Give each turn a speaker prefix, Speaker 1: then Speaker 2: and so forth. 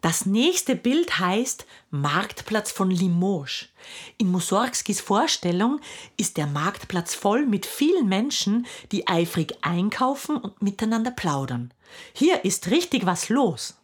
Speaker 1: Das nächste Bild heißt Marktplatz von Limoges. In Mussorgskis Vorstellung ist der Marktplatz voll mit vielen Menschen, die eifrig einkaufen und miteinander plaudern. Hier ist richtig was los.